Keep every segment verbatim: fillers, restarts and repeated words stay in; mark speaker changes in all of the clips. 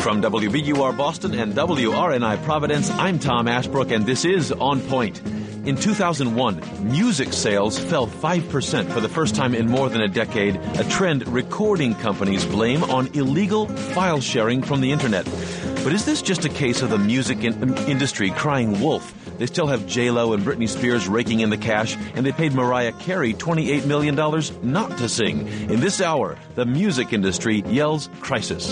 Speaker 1: From W B U R Boston and W R N I Providence, I'm Tom Ashbrook, and this is On Point. In two thousand one, music sales fell five percent for the first time in more than a decade, a trend recording companies blame on illegal file sharing from the Internet. But is this just a case of the music in- industry crying wolf? They still have J Lo and Britney Spears raking in the cash, and they paid Mariah Carey twenty-eight million dollars not to sing. In this hour, the music industry yells crisis.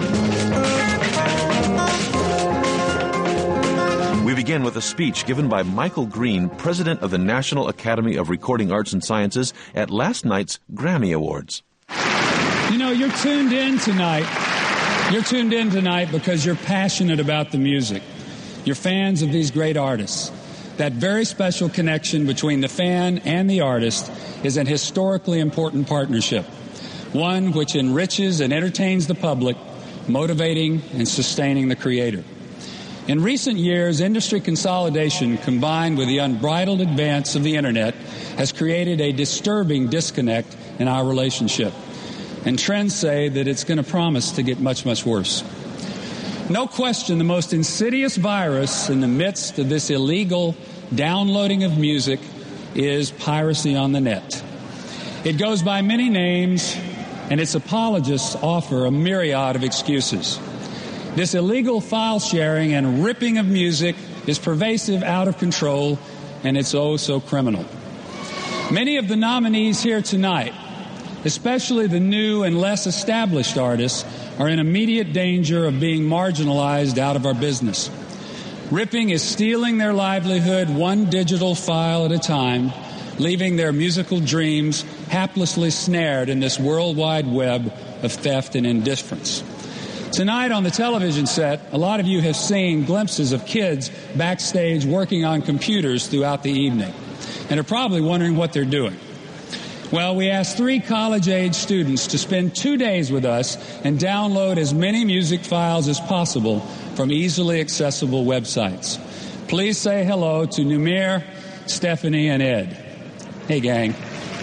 Speaker 1: We begin with a speech given by Michael Green, president of the National Academy of Recording Arts and Sciences, at last night's Grammy Awards.
Speaker 2: You know, you're tuned in tonight. You're tuned in tonight because you're passionate about the music. You're fans of these great artists. That very special connection between the fan and the artist is an historically important partnership, one which enriches and entertains the public, motivating and sustaining the creator. In recent years, industry consolidation combined with the unbridled advance of the Internet has created a disturbing disconnect in our relationship. And trends say that it's going to promise to get much, much worse. No question, the most insidious virus in the midst of this illegal downloading of music is piracy on the net. It goes by many names, and its apologists offer a myriad of excuses. This illegal file sharing and ripping of music is pervasive, out of control, and it's oh so criminal. Many of the nominees here tonight, especially the new and less established artists, are in immediate danger of being marginalized out of our business. Ripping is stealing their livelihood one digital file at a time, leaving their musical dreams haplessly snared in this worldwide web of theft and indifference. Tonight on the television set, a lot of you have seen glimpses of kids backstage working on computers throughout the evening and are probably wondering what they're doing. Well, we asked three college-age students to spend two days with us and download as many music files as possible from easily accessible websites. Please say hello to Numair, Stephanie, and Ed. Hey, gang.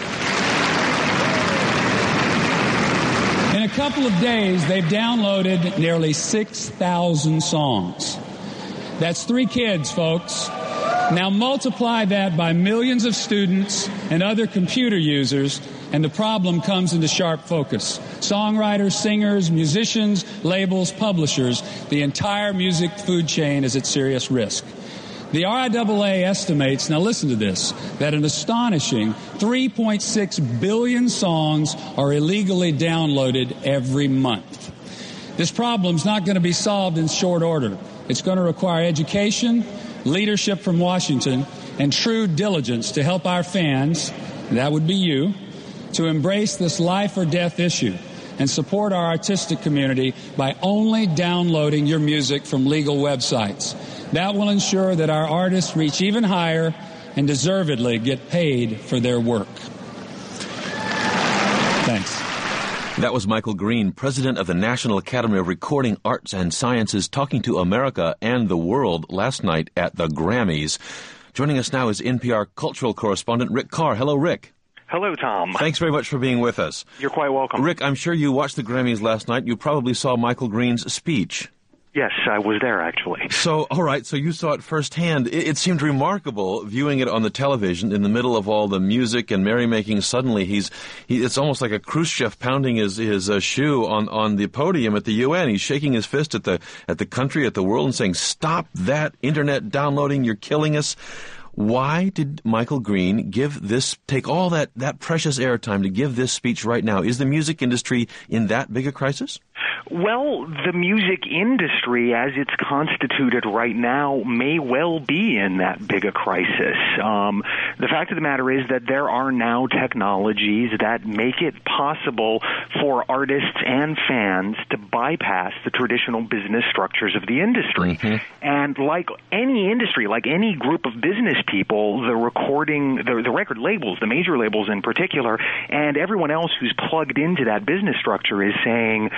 Speaker 2: In a couple of days, they've downloaded nearly six thousand songs. That's three kids, folks. Now multiply that by millions of students and other computer users, and the problem comes into sharp focus. Songwriters, singers, musicians, labels, publishers, the entire music food chain is at serious risk. The R I A A estimates, now listen to this, that an astonishing three point six billion songs are illegally downloaded every month. This problem's not going to be solved in short order. It's going to require education, leadership from Washington, and true diligence to help our fans, that would be you, to embrace this life or death issue and support our artistic community by only downloading your music from legal websites. That will ensure that our artists reach even higher and deservedly get paid for their work. Thanks.
Speaker 1: That was Michael Green, president of the National Academy of Recording Arts and Sciences, talking to America and the world last night at the Grammys. Joining us now is N P R cultural correspondent Rick Carr. Hello, Rick.
Speaker 3: Hello, Tom.
Speaker 1: Thanks very much for being with us.
Speaker 3: You're quite welcome.
Speaker 1: Rick, I'm sure you watched the Grammys last night. You probably saw Michael Green's speech.
Speaker 3: Yes, I was there, actually.
Speaker 1: So, all right, so you saw it firsthand. It, it seemed remarkable viewing it on the television in the middle of all the music and merrymaking. Suddenly, he's he, it's almost like a Khrushchev pounding his his uh, shoe on, on the podium at the U N. He's shaking his fist at the at the country, at the world, and saying, "Stop that internet downloading! You're killing us." Why did Michael Green give this, take all that, that precious airtime to give this speech right now? Is the music industry in that big a crisis?
Speaker 3: Well, the music industry, as it's constituted right now, may well be in that big a crisis. Um, the fact of the matter is that there are now technologies that make it possible for artists and fans to bypass the traditional business structures of the industry. Mm-hmm. And like any industry, like any group of business people, the recording, the, the record labels, the major labels in particular, and everyone else who's plugged into that business structure is saying, we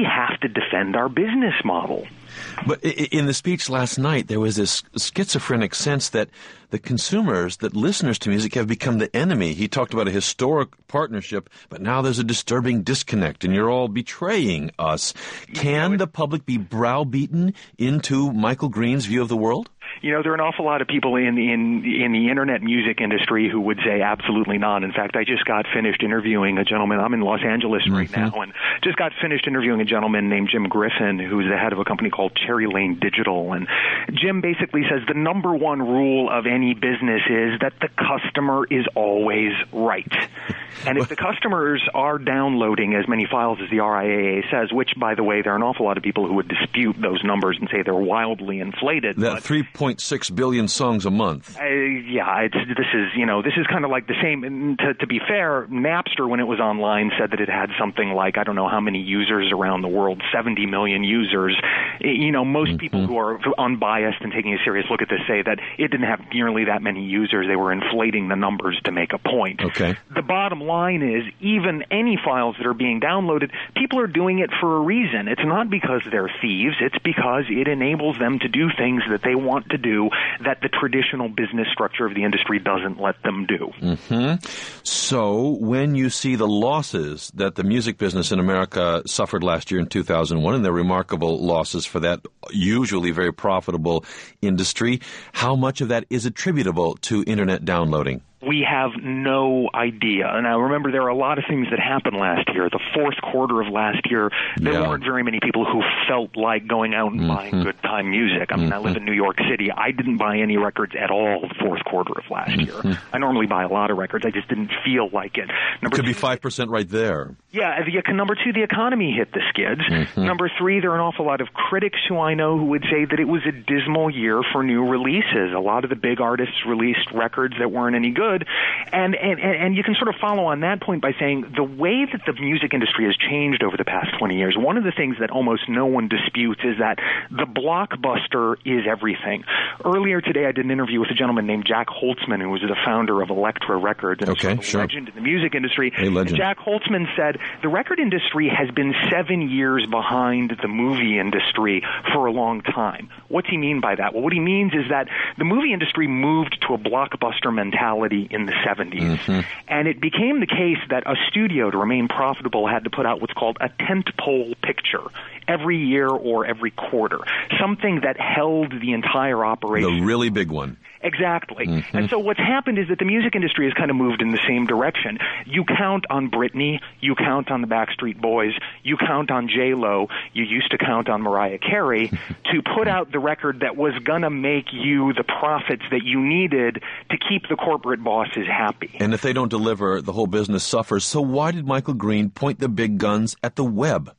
Speaker 3: we have to defend our business model.
Speaker 1: But in the speech last night, there was this schizophrenic sense that the consumers, that listeners to music have become the enemy. He talked about a historic partnership, but now there's a disturbing disconnect, and you're all betraying us. Can the public be browbeaten into Michael Green's view of the world?
Speaker 3: You know, there are an awful lot of people in in in the internet music industry who would say absolutely not. In fact, I just got finished interviewing a gentleman. I'm in Los Angeles right
Speaker 1: mm-hmm.
Speaker 3: now, and just got finished interviewing a gentleman named Jim Griffin, who's the head of a company called Cherry Lane Digital. And Jim basically says the number one rule of any business is that the customer is always right. And if the customers are downloading as many files as the R I A A says, which, by the way, there are an awful lot of people who would dispute those numbers and say they're wildly inflated.
Speaker 1: That three point six billion songs a month.
Speaker 3: Uh, yeah, it's, this is, you know, this is kind of like the same. And to, to be fair, Napster, when it was online, said that it had something like, I don't know how many users around the world, seventy million users. You know, most mm-hmm. people who are unbiased and taking a serious look at this say that it didn't have nearly that many users. They were inflating the numbers to make a point.
Speaker 1: Okay.
Speaker 3: The bottom line is, even any files that are being downloaded, people are doing it for a reason. It's not because they're thieves. It's because it enables them to do things that they want to do that the traditional business structure of the industry doesn't let them do.
Speaker 1: Mm-hmm. So when you see the losses that the music business in America suffered last year in two thousand one, and the remarkable losses for that usually very profitable industry, how much of that is attributable to Internet downloading?
Speaker 3: We have no idea. Now, remember, there are a lot of things that happened last year. The fourth quarter of last year, there
Speaker 1: yeah.
Speaker 3: weren't very many people who felt like going out and mm-hmm. buying good-time music. I mean, mm-hmm. I live in New York City. I didn't buy any records at all the fourth quarter of last mm-hmm. year. I normally buy a lot of records. I just didn't feel like it. Number
Speaker 1: Could
Speaker 3: two,
Speaker 1: be five percent right there.
Speaker 3: Yeah. The, number two, the economy hit the skids. Mm-hmm. Number three, there are an awful lot of critics who I know who would say that it was a dismal year for new releases. A lot of the big artists released records that weren't any good. And And, and, and you can sort of follow on that point by saying the way that the music industry has changed over the past twenty years, one of the things that almost no one disputes is that the blockbuster is everything. Earlier today, I did an interview with a gentleman named Jack Holtzman, who was the founder of Elektra Records and
Speaker 1: okay,
Speaker 3: sort of a
Speaker 1: sure.
Speaker 3: legend in the music industry.
Speaker 1: A legend.
Speaker 3: Jack Holtzman said the record industry has been seven years behind the movie industry for a long time. What's he mean by that? Well, what he means is that the movie industry moved to a blockbuster mentality in the seventies. Mm-hmm. And it became the case that a studio, to remain profitable, had to put out what's called a tentpole picture every year or every quarter, something that held the entire operation.
Speaker 1: The really big one.
Speaker 3: Exactly.
Speaker 1: Mm-hmm.
Speaker 3: And so what's happened is that the music industry has kind of moved in the same direction. You count on Britney, you count on the Backstreet Boys, you count on J-Lo, you used to count on Mariah Carey to put out the record that was going to make you the profits that you needed to keep the corporate bosses happy.
Speaker 1: And if they don't deliver, the whole business suffers. So why did Michael Green point the big guns at the web?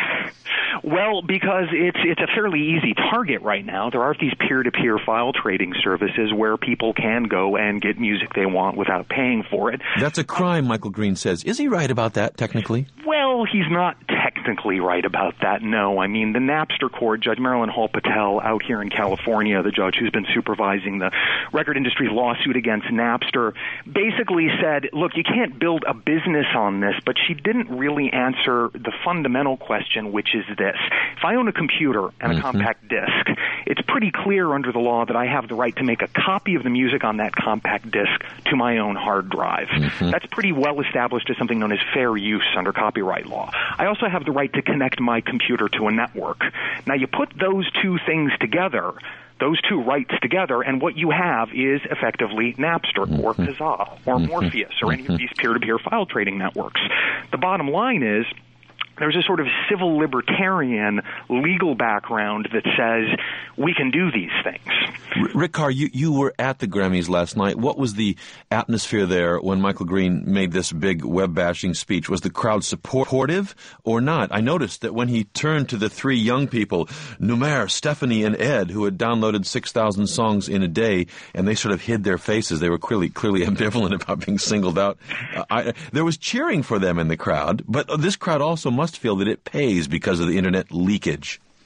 Speaker 3: Well, because it's it's a fairly easy target right now. There are these peer-to-peer file trading services where people can go and get music they want without paying for it.
Speaker 1: That's a crime, Michael Green says. Is he right about that, technically?
Speaker 3: Well, he's not technically right about that, no. I mean, the Napster court, Judge Marilyn Hall Patel out here in California, the judge who's been supervising the record industry's lawsuit against Napster, basically said, look, you can't build a business on this, but she didn't really answer the fundamental question, which is this. If I own a computer and a mm-hmm. compact disc, it's pretty clear under the law that I have the right to make a copy of the music on that compact disc to my own hard drive. Mm-hmm. That's pretty well established as something known as fair use under copyright law. I also have the right to connect my computer to a network. Now, you put those two things together, those two rights together, and what you have is effectively Napster mm-hmm. or Kazaa or mm-hmm. Morpheus or any of these peer-to-peer file trading networks. The bottom line is, there's a sort of civil libertarian legal background that says we can do these things.
Speaker 1: Rick Carr, you, you were at the Grammys last night. What was the atmosphere there when Michael Green made this big web-bashing speech? Was the crowd supportive or not? I noticed that when he turned to the three young people, Numer, Stephanie, and Ed, who had downloaded six thousand songs in a day, and they sort of hid their faces. They were clearly clearly ambivalent about being singled out. Uh, I, there was cheering for them in the crowd, but this crowd also must feel that it pays because of the Internet leakage.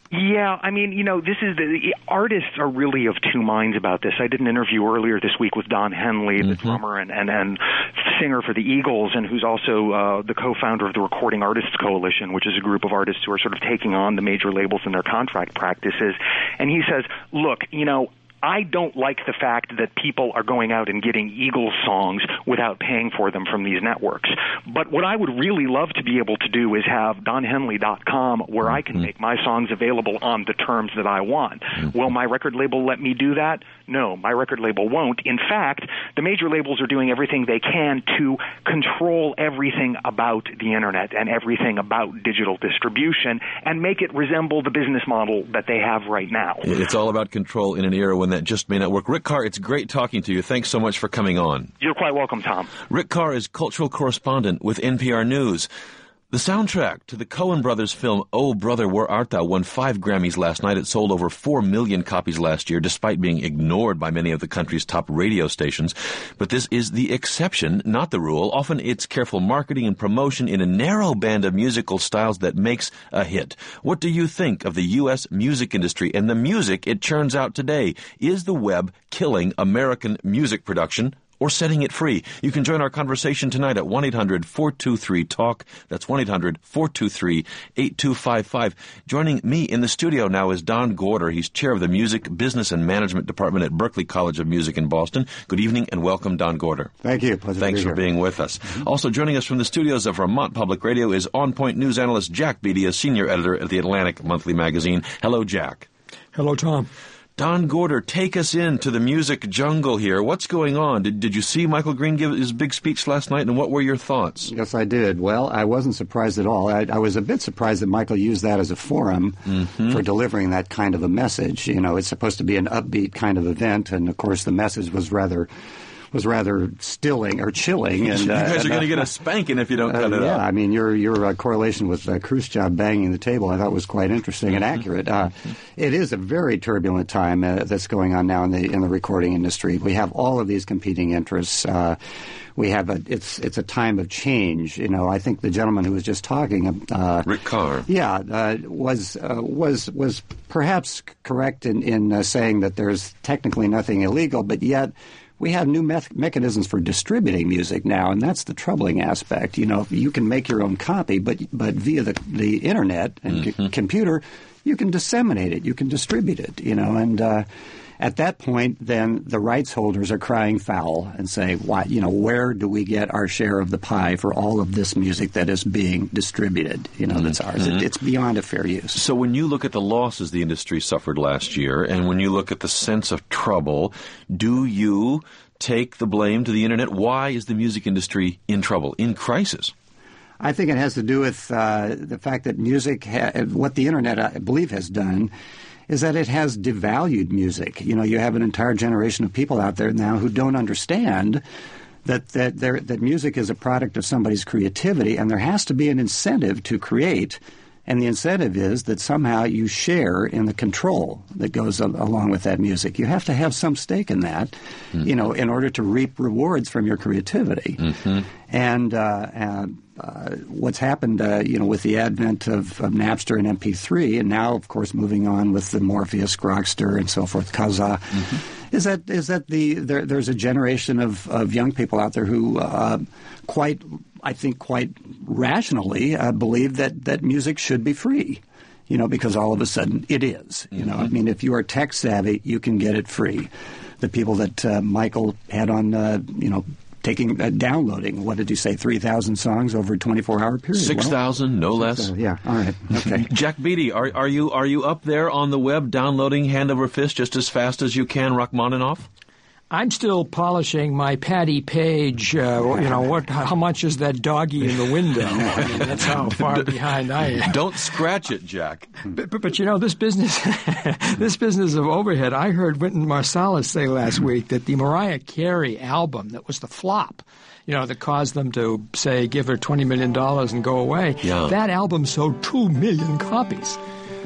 Speaker 3: Yeah, I mean, you know, this is the, the artists are really of two minds about this. I did an interview earlier this week with Don Henley, the mm-hmm. drummer and, and, and singer for the Eagles, and who's also uh, the co-founder of the Recording Artists Coalition, which is a group of artists who are sort of taking on the major labels in their contract practices. And he says, look, you know, I don't like the fact that people are going out and getting Eagles songs without paying for them from these networks. But what I would really love to be able to do is have don henley dot com where I can make my songs available on the terms that I want. Will my record label let me do that? No, my record label won't. In fact, the major labels are doing everything they can to control everything about the Internet and everything about digital distribution and make it resemble the business model that they have right now.
Speaker 1: It's all about control in an era when that just may not work. Rick Carr, it's great talking to you. Thanks so much for coming on.
Speaker 3: You're quite welcome, Tom.
Speaker 1: Rick Carr is cultural correspondent with N P R News. The soundtrack to the Coen brothers film Oh Brother, Where Art Thou won five Grammys last night. It sold over four million copies last year, despite being ignored by many of the country's top radio stations. But this is the exception, not the rule. Often it's careful marketing and promotion in a narrow band of musical styles that makes a hit. What do you think of the U S music industry and the music it churns out today? Is the web killing American music production or setting it free? You can join our conversation tonight at one eight hundred four two three talk. That's one eight hundred four two three eight two five five. Joining me in the studio now is Don Gorder. He's chair of the Music Business and Management Department at Berklee College of Music in Boston. Good evening and welcome, Don Gorder.
Speaker 4: Thank you. Pleasure
Speaker 1: Thanks
Speaker 4: to be
Speaker 1: for
Speaker 4: here.
Speaker 1: being with us. Mm-hmm. Also joining us from the studios of Vermont Public Radio is On Point News analyst Jack Beatty, a senior editor at the Atlantic Monthly Magazine. Hello, Jack.
Speaker 5: Hello, Tom.
Speaker 1: Don Gorder, take us into the music jungle here. What's going on? Did, did you see Michael Green give his big speech last night, and what were your thoughts?
Speaker 4: Yes, I did. Well, I wasn't surprised at all. I, I was a bit surprised that Michael used that as a forum mm-hmm. for delivering that kind of a message. You know, it's supposed to be an upbeat kind of event, and, of course, the message was rather... was rather stilling or chilling. And,
Speaker 1: you
Speaker 4: uh,
Speaker 1: guys are
Speaker 4: and,
Speaker 1: going to
Speaker 4: uh,
Speaker 1: get a spanking if you don't cut
Speaker 4: uh,
Speaker 1: it
Speaker 4: yeah,
Speaker 1: out.
Speaker 4: I mean, your your uh, correlation with uh, Khrushchev banging the table I thought was quite interesting and accurate. Uh, it is a very turbulent time uh, that's going on now in the in the recording industry. We have all of these competing interests. Uh, we have a it's it's a time of change. You know, I think the gentleman who was just talking, uh,
Speaker 1: Rick Carr,
Speaker 4: yeah, uh, was uh, was was perhaps correct in in uh, saying that there's technically nothing illegal, but yet we have new me- mechanisms for distributing music now, and that's the troubling aspect. You know, you can make your own copy, but but via the the internet and mm-hmm. c- computer, you can disseminate it, you can distribute it. You know, and uh, at that point, then the rights holders are crying foul and say, "Why? You know, where do we get our share of the pie for all of this music that is being distributed? You know, mm-hmm. that's ours. It, it's beyond a fair use."
Speaker 1: So when you look at the losses the industry suffered last year, and when you look at the sense of trouble, do you take the blame to the Internet? Why is the music industry in trouble, in crisis?
Speaker 4: I think it has to do with uh, the fact that music, ha- what the Internet, I believe, has done is that it has devalued music. You know, you have an entire generation of people out there now who don't understand that that there, that music is a product of somebody's creativity, and there has to be an incentive to create. And the incentive is that somehow you share in the control that goes a- along with that music. You have to have some stake in that, mm-hmm. you know, in order to reap rewards from your creativity. Mm-hmm. And uh, uh, uh, what's happened, uh, you know, with the advent of, of Napster and M P three, and now, of course, moving on with the Morpheus, Grokster, and so forth, Kazaa, mm-hmm. is that is that the there, there's a generation of, of young people out there who uh, quite. I think quite rationally uh, believe that, that music should be free, you know, because all of a sudden it is. You know, mm-hmm. I mean, if you are tech savvy, you can get it free. The people that uh, Michael had on, uh, you know, taking uh, downloading, what did you say, three thousand songs over a twenty-four hour period?
Speaker 1: six thousand, well, no less.
Speaker 4: Uh, yeah, all right, okay.
Speaker 1: Jack Beatty, are, are you are you up there on the web downloading hand over fist just as fast as you can Rachmaninoff?
Speaker 5: I'm still polishing my Patty Page, uh, you know, what? How much is that doggy in the window? I mean, that's how far behind I am.
Speaker 1: Don't scratch it, Jack.
Speaker 5: But, but, but you know, this business this business of overhead, I heard Wynton Marsalis say last week that the Mariah Carey album that was the flop, you know, that caused them to, say, give her twenty million dollars and go away,
Speaker 1: yeah.
Speaker 5: that album sold two million copies.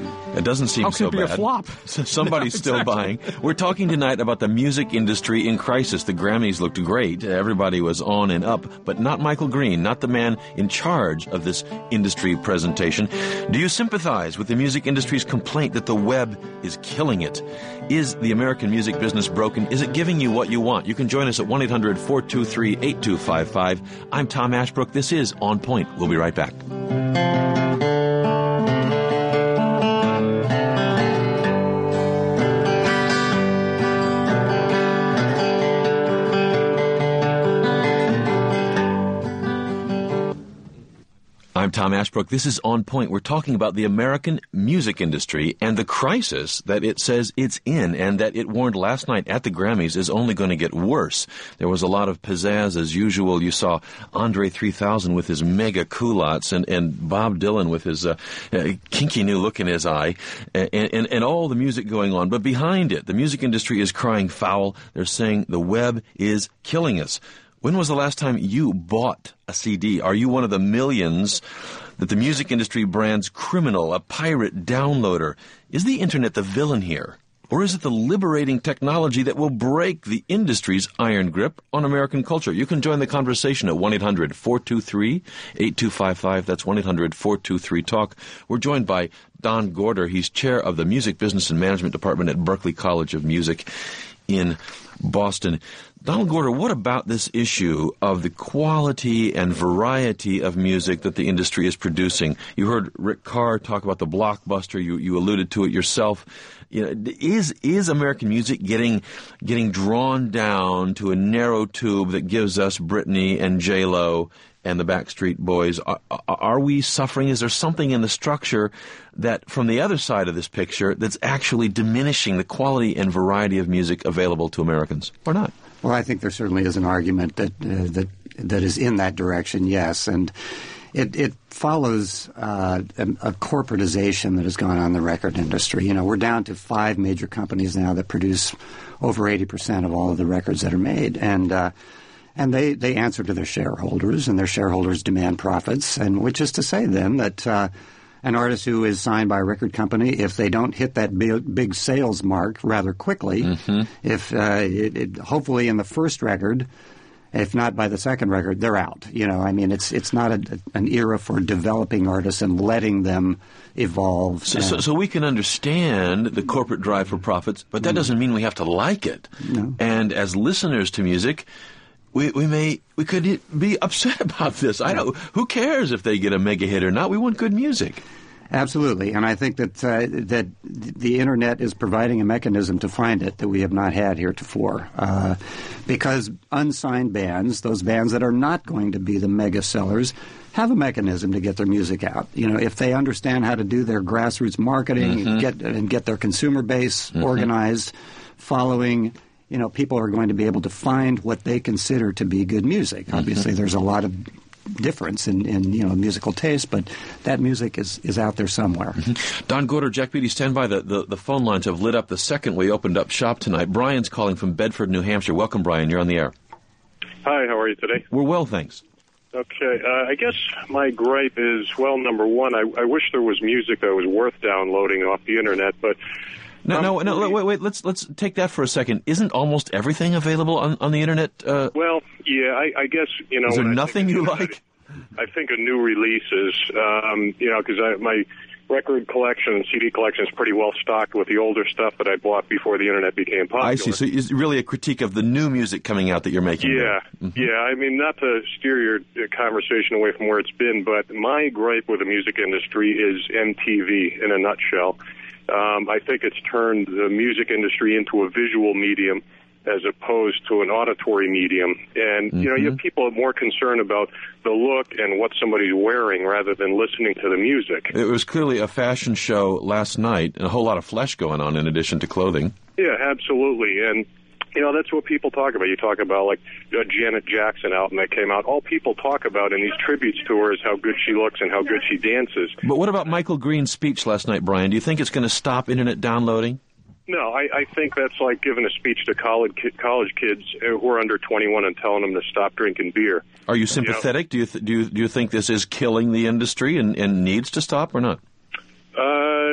Speaker 1: It doesn't seem
Speaker 5: How
Speaker 1: so
Speaker 5: could it be
Speaker 1: bad.
Speaker 5: a flop?
Speaker 1: Somebody's
Speaker 5: No,
Speaker 1: still
Speaker 5: exactly.
Speaker 1: buying. We're talking tonight about the music industry in crisis. The Grammys looked great. Everybody was on and up, but not Michael Green, not the man in charge of this industry presentation. Do you sympathize with the music industry's complaint that the web is killing it? Is the American music business broken? Is it giving you what you want? You can join us at one eight hundred four two three eight two five five. I'm Tom Ashbrook. This is On Point. We'll be right back. I'm Tom Ashbrook. This is On Point. We're talking about the American music industry and the crisis that it says it's in, and that it warned last night at the Grammys is only going to get worse. There was a lot of pizzazz as usual. You saw Andre three thousand with his mega culottes, and, and Bob Dylan with his uh, uh, kinky new look in his eye, and, and, and all the music going on. But behind it, the music industry is crying foul. They're saying the web is killing us. When was the last time you bought a C D? Are you one of the millions that the music industry brands criminal, a pirate downloader? Is the internet the villain here? Or is it the liberating technology that will break the industry's iron grip on American culture? You can join the conversation at one eight hundred four two three eight two five five. That's one eight hundred four two three talk. We're joined by Don Gorder. He's chair of the Music Business and Management Department at Berklee College of Music in Boston. Donald Gorder, what about this issue of the quality and variety of music that the industry is producing? You heard Rick Carr talk about the blockbuster. You, you alluded to it yourself. You know, is is American music getting getting drawn down to a narrow tube that gives us Britney and J-Lo and the Backstreet Boys? Are, are we suffering? Is there something in the structure that, from the other side of this picture, that's actually diminishing the quality and variety of music available to Americans, or not?
Speaker 4: Well, I think there certainly is an argument that uh, that that is in that direction, yes, and it it follows uh, a, a corporatization that has gone on in the record industry. You know, we're down to five major companies now that produce over eighty percent of all of the records that are made, and uh, and they, they answer to their shareholders, and their shareholders demand profits, and which is to say then that uh, an artist who is signed by a record company, if they don't hit that big, big sales mark rather quickly, mm-hmm. if uh, it, it, hopefully in the first record, if not by the second record, they're out. You know, I mean, it's it's not a, an era for developing artists and letting them evolve.
Speaker 1: So, so, so we can understand the corporate drive for profits, but that mm. doesn't mean we have to like it.
Speaker 4: No.
Speaker 1: And as listeners to music, we we may we could be upset about this. I don't. Who cares if they get a mega hit or not? We want good music.
Speaker 4: Absolutely, and I think that uh, that the internet is providing a mechanism to find it that we have not had heretofore. Uh, because unsigned bands, those bands that are not going to be the mega sellers, have a mechanism to get their music out. You know, if they understand how to do their grassroots marketing mm-hmm. and get and get their consumer base mm-hmm. organized, following. You know, people are going to be able to find what they consider to be good music. Mm-hmm. Obviously, there's a lot of difference in, in you know musical taste, but that music is, is out there somewhere.
Speaker 1: Mm-hmm. Don Gorder, Jack Beatty, stand by. The, the, the phone lines have lit up the second we opened up shop tonight. Brian's calling from Bedford, New Hampshire. Welcome, Brian. You're on the air.
Speaker 6: Hi, how are you today?
Speaker 1: We're well, thanks.
Speaker 6: Okay, uh, I guess my gripe is, well, number one, I, I wish there was music that was worth downloading off the internet, but
Speaker 1: No, um, no, no. Wait, wait. Let's let's take that for a second. Isn't almost everything available on, on the internet? Uh,
Speaker 6: well, yeah. I, I guess you know.
Speaker 1: Is there
Speaker 6: when
Speaker 1: nothing you like?
Speaker 6: I, I think of new releases. Um, you know, because my record collection and C D collection is pretty well stocked with the older stuff that I bought before the internet became popular.
Speaker 1: I see. So it's really a critique of the new music coming out that you're making.
Speaker 6: Yeah, mm-hmm. yeah. I mean, not to steer your conversation away from where it's been, but my gripe with the music industry is M T V in a nutshell. Um, I think it's turned the music industry into a visual medium as opposed to an auditory medium. And, mm-hmm. you know, you have people more concerned about the look and what somebody's wearing rather than listening to the music.
Speaker 1: It was clearly a fashion show last night, and a whole lot of flesh going on in addition to clothing.
Speaker 6: Yeah, absolutely. And, you know, that's what people talk about. You talk about, like, uh, Janet Jackson album that came out. All people talk about in these tributes to her is how good she looks and how good she dances.
Speaker 1: But what about Michael Green's speech last night, Brian? Do you think it's going to stop internet downloading?
Speaker 6: No, I, I think that's like giving a speech to college college kids who are under twenty-one and telling them to stop drinking beer.
Speaker 1: Are you sympathetic? You know? Do you th- do you do you think this is killing the industry and, and needs to stop or not?
Speaker 6: Uh, yeah.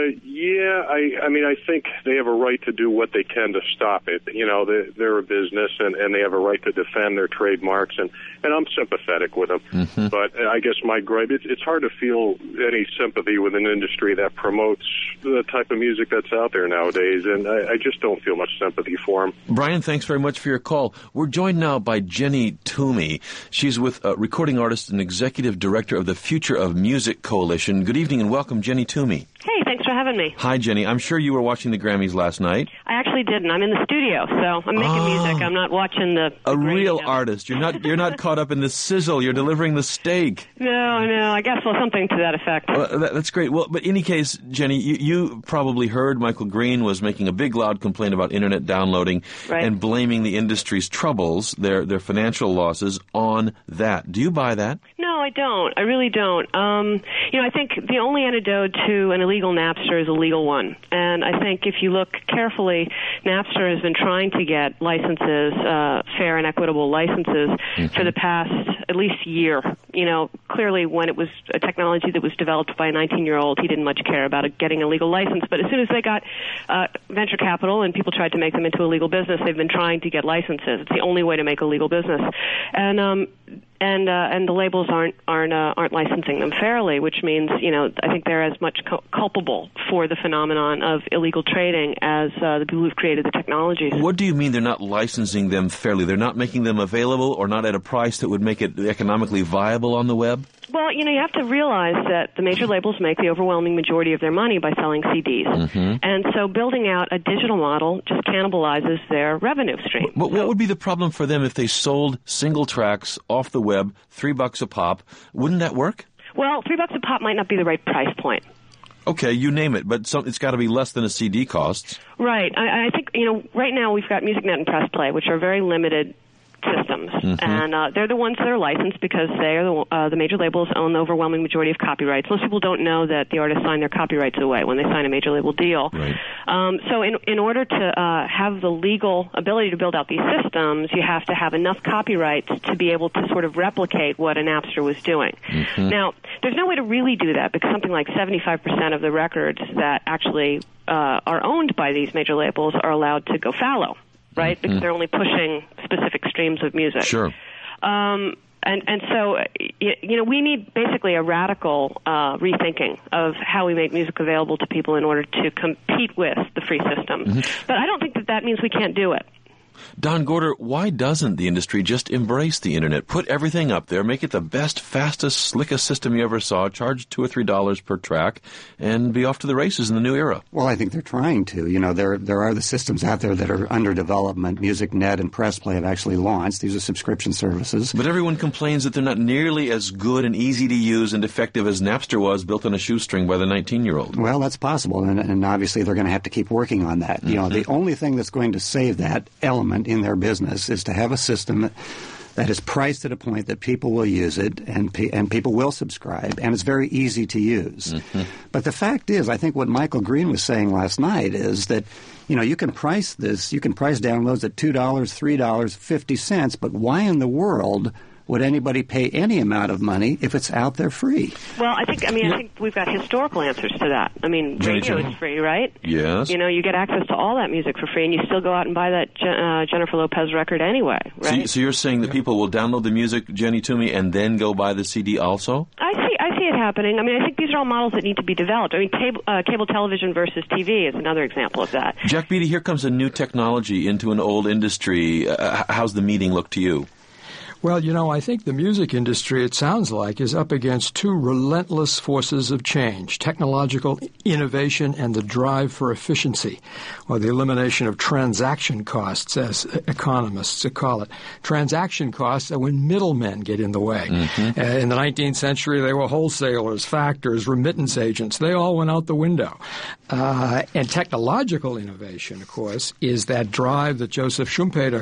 Speaker 6: Yeah, I, I mean, I think they have a right to do what they can to stop it. You know, they're, they're a business, and, and they have a right to defend their trademarks, and, and I'm sympathetic with them. Mm-hmm. But I guess my gripe, it's, it's hard to feel any sympathy with an industry that promotes the type of music that's out there nowadays, and I, I just don't feel much sympathy for them.
Speaker 1: Brian, thanks very much for your call. We're joined now by Jenny Toomey. She's with a recording artist and executive director of the Future of Music Coalition. Good evening and welcome, Jenny Toomey.
Speaker 7: Hey, thanks for having me.
Speaker 1: Hi, Jenny. I'm sure you were watching the Grammys last night.
Speaker 7: I actually didn't. I'm in the studio, so I'm making oh, music. I'm not watching the, the
Speaker 1: a real
Speaker 7: show.
Speaker 1: artist. You're not. You're not caught up in the sizzle. You're delivering the steak.
Speaker 7: No, no. I guess well, something to that effect.
Speaker 1: Well, that, that's great. Well, but in any case, Jenny, you, you probably heard Michael Green was making a big, loud complaint about internet downloading
Speaker 7: right.
Speaker 1: and blaming the industry's troubles, their their financial losses, on that. Do you buy that?
Speaker 7: No, I don't. I really don't. Um, you know, I think the only antidote to an illegal Napster is a legal one. And I think if you look carefully, Napster has been trying to get licenses, uh, fair and equitable licenses, mm-hmm. for the past at least year. You know, clearly when it was a technology that was developed by a nineteen-year-old, he didn't much care about it getting a legal license. But as soon as they got uh, venture capital and people tried to make them into a legal business, they've been trying to get licenses. It's the only way to make a legal business. And um, and uh, and the labels aren't aren't uh, aren't licensing them fairly, which means, you know, I think they're as much co- culpable for the phenomenon of illegal trading as uh, the people who've created the technologies.
Speaker 1: What do you mean they're not licensing them fairly? They're not making them available, or not at a price that would make it economically viable on the web?
Speaker 7: Well, you know, you have to realize that the major labels make the overwhelming majority of their money by selling C Ds. Mm-hmm. And so building out a digital model just cannibalizes their revenue stream.
Speaker 1: But
Speaker 7: so,
Speaker 1: what would be the problem for them if they sold single tracks off the web, three bucks a pop? Wouldn't that work?
Speaker 7: Well, three bucks a pop might not be the right price point.
Speaker 1: Okay, you name it, but some, it's got to be less than a C D costs.
Speaker 7: Right. I, I think, you know, right now we've got MusicNet and PressPlay, which are very limited systems, mm-hmm. and uh, they're the ones that are licensed because they are the, uh, the major labels own the overwhelming majority of copyrights. Most people don't know that the artists sign their copyrights away when they sign a major label deal.
Speaker 1: Right.
Speaker 7: Um, so in in order to uh, have the legal ability to build out these systems, you have to have enough copyrights to be able to sort of replicate what a Napster was doing. Mm-hmm. Now, there's no way to really do that because something like seventy-five percent of the records that actually uh, are owned by these major labels are allowed to go fallow. Right, because mm-hmm. they're only pushing specific streams of music.
Speaker 1: Sure.
Speaker 7: Um, and and so, you know, we need basically a radical uh, rethinking of how we make music available to people in order to compete with the free system. Mm-hmm. But I don't think that that means we can't do it.
Speaker 1: Don Gorder, why doesn't the industry just embrace the Internet? Put everything up there, make it the best, fastest, slickest system you ever saw, charge two or three dollars per track, and be off to the races in the new era?
Speaker 4: Well, I think they're trying to. You know, there there are the systems out there that are under development. MusicNet and PressPlay have actually launched. These are subscription services.
Speaker 1: But everyone complains that they're not nearly as good and easy to use and effective as Napster was, built on a shoestring by the nineteen-year-old.
Speaker 4: Well, that's possible, and, and obviously they're going to have to keep working on that. Mm-hmm. You know, the only thing that's going to save that element in their business is to have a system that is priced at a point that people will use it and pe- and people will subscribe, and it's very easy to use. Mm-hmm. But the fact is, I think what Michael Green was saying last night is that, you know, you can price this, you can price downloads at two dollars, three dollars, fifty cents, but why in the world would anybody pay any amount of money if it's out there free?
Speaker 7: Well, I think, I mean, I think we've got historical answers to that. I mean, radio is free, right?
Speaker 1: Yes.
Speaker 7: You know, you get access to all that music for free, and you still go out and buy that uh, Jennifer Lopez record anyway, right?
Speaker 1: So, you, so you're saying that people will download the music, Jenny Toomey, and then go buy the C D also?
Speaker 7: I see, I see it happening. I mean, I think these are all models that need to be developed. I mean, cable, uh, cable television versus T V is another example of that.
Speaker 1: Jack Beatty, here comes a new technology into an old industry. Uh, how's the meeting look to you?
Speaker 5: Well, you know, I think the music industry, it sounds like, is up against two relentless forces of change, technological innovation and the drive for efficiency, or the elimination of transaction costs, as economists call it. Transaction costs are when middlemen get in the way. Mm-hmm. Uh, in the nineteenth century, they were wholesalers, factors, remittance agents. They all went out the window. Uh, and technological innovation, of course, is that drive that Joseph Schumpeter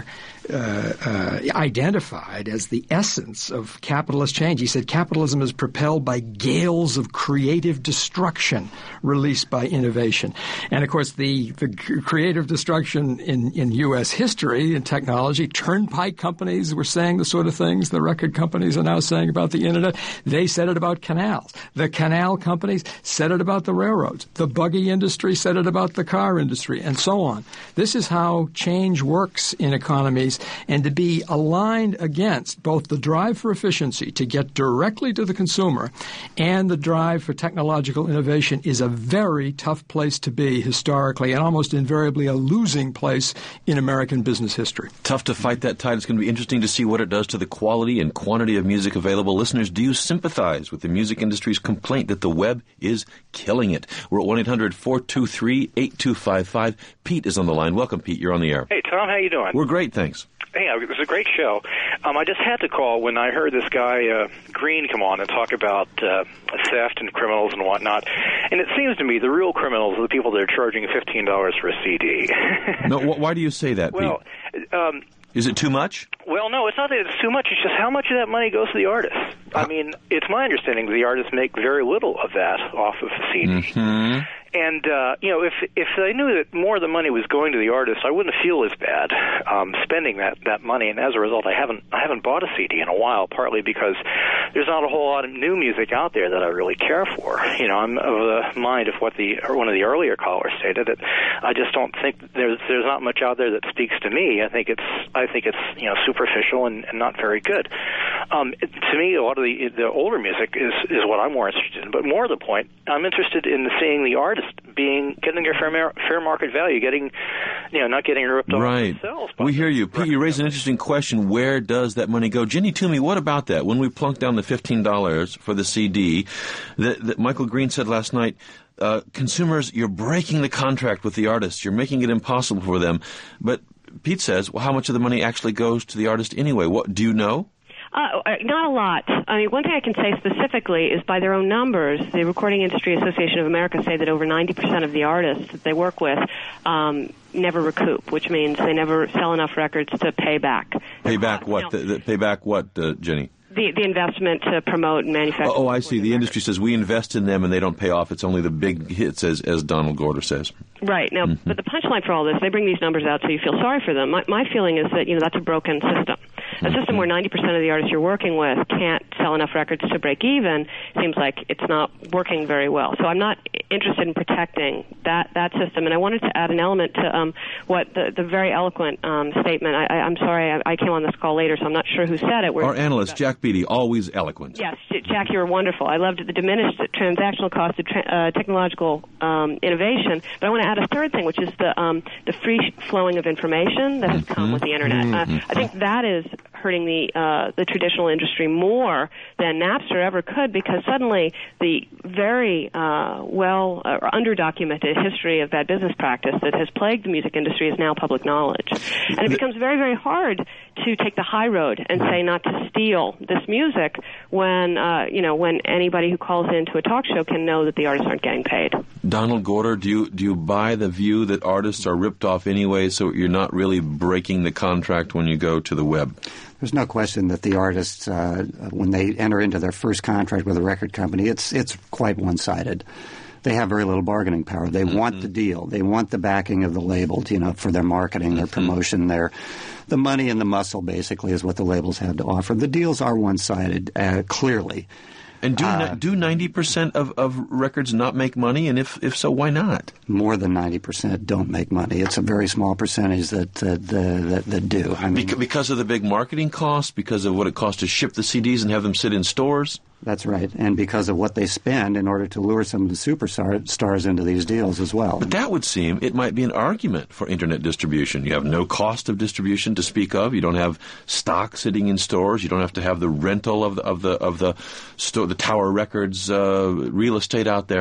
Speaker 5: uh, uh, identified as the essence of capitalist change. He said capitalism is propelled by gales of creative destruction released by innovation. And, of course, the, the creative destruction in, in U S history and technology, turnpike companies were saying the sort of things the record companies are now saying about the Internet. They said it about canals. The canal companies said it about the railroads. The buggy industry said it about the car industry, and so on. This is how change works in economies, and to be aligned against both the drive for efficiency to get directly to the consumer and the drive for technological innovation is a very tough place to be historically, and almost invariably a losing place in American business history.
Speaker 1: Tough to fight that tide. It's going to be interesting to see what it does to the quality and quantity of music available. Listeners, do you sympathize with the music industry's complaint that the web is killing it? We're at one eight hundred four two three eight two five five. Pete is on the line. Welcome, Pete. You're on the air.
Speaker 8: Hey, Tom. How you doing?
Speaker 1: We're great, thanks.
Speaker 8: Hey, it was a great show. Um, I just had to call when I heard this guy, uh, Green, come on and talk about uh, theft and criminals and whatnot. And it seems to me the real criminals are the people that are charging fifteen dollars for a C D.
Speaker 1: No, wh- why do you say that,
Speaker 8: well,
Speaker 1: Pete?
Speaker 8: Um,
Speaker 1: Is it too much?
Speaker 8: Well, no, it's not that it's too much. It's just how much of that money goes to the artist. I mean, it's my understanding the artists make very little of that off of the C D.
Speaker 1: Mm-hmm.
Speaker 8: And, uh, you know, if if I knew that more of the money was going to the artist, I wouldn't feel as bad um, spending that, that money. And as a result, I haven't I haven't bought a C D in a while, partly because there's not a whole lot of new music out there that I really care for. You know, I'm of the mind of what the or one of the earlier callers stated, that I just don't think there's there's not much out there that speaks to me. I think it's I think it's you know superficial and, and not very good. Um, it, to me, a lot of the the older music is is what I'm more interested in. But more to the point, I'm interested in seeing the artist being getting their fair, mar- fair market value, getting you know not getting ripped off
Speaker 1: right.
Speaker 8: themselves.
Speaker 1: We hear you, Pete. You raise an interesting question. Where does that money go? Jenny Toomey, what about that? When we plunk down the fifteen dollars for the C D, that, that Michael Green said last night, uh, consumers, you're breaking the contract with the artists. You're making it impossible for them. But Pete says, well, how much of the money actually goes to the artist anyway? What do you know?
Speaker 7: Uh, not a lot. I mean, one thing I can say specifically is by their own numbers, the Recording Industry Association of America say that over ninety percent of the artists that they work with um, never recoup, which means they never sell enough records to pay back.
Speaker 1: Pay back what? You know, the, the, pay back what, uh, Jenny?
Speaker 7: The, the investment to promote and manufacture.
Speaker 1: Oh, oh I see. The industry says we invest in them and they don't pay off. It's only the big hits, as, as Donald Gorder says.
Speaker 7: Right. Now, mm-hmm. But the punchline for all this, they bring these numbers out so you feel sorry for them. My, my feeling is that, you know, that's a broken system. A system where ninety percent of the artists you're working with can't sell enough records to break even seems like it's not working very well. So I'm not interested in protecting that, that system. And I wanted to add an element to um, what the, the very eloquent um, statement. I, I, I'm sorry, I, I came on this call later, so I'm not sure who said it.
Speaker 1: Our analyst, Jack Beatty, always eloquent.
Speaker 7: Yes, Jack, you were wonderful. I loved the diminished transactional cost of tra- uh, technological um, innovation. But I want to add a third thing, which is the um, the free flowing of information that has come mm-hmm. with the Internet. Uh, I think that is hurting the uh, the traditional industry more than Napster ever could, because suddenly the very uh, well uh, underdocumented history of bad business practice that has plagued the music industry is now public knowledge, and it becomes very, very hard to take the high road and say not to steal this music when uh, you know when anybody who calls into a talk show can know that the artists aren't getting paid.
Speaker 1: Donald Gorder, do you do you buy the view that artists are ripped off anyway, so you're not really breaking the contract when you go to the web?
Speaker 4: There's no question that the artists, uh, when they enter into their first contract with a record company, it's it's quite one-sided. They have very little bargaining power. They mm-hmm. want the deal. They want the backing of the label, you know, for their marketing, their mm-hmm. promotion, their the money and the muscle, basically, is what the labels have to offer. The deals are one-sided, uh, clearly.
Speaker 1: And do
Speaker 4: uh,
Speaker 1: do ninety percent of, of records not make money? And if, if so, why not?
Speaker 4: More than ninety percent don't make money. It's a very small percentage that uh, that, that do. I mean,
Speaker 1: because of the big marketing costs, because of what it costs to ship the C Ds and have them sit in stores?
Speaker 4: That's right, and because of what they spend in order to lure some of the superstars into these deals as well.
Speaker 1: But that would seem it might be an argument for Internet distribution. You have no cost of distribution to speak of. You don't have stock sitting in stores. You don't have to have the rental of the of the of the store, the Tower Records uh, real estate out there.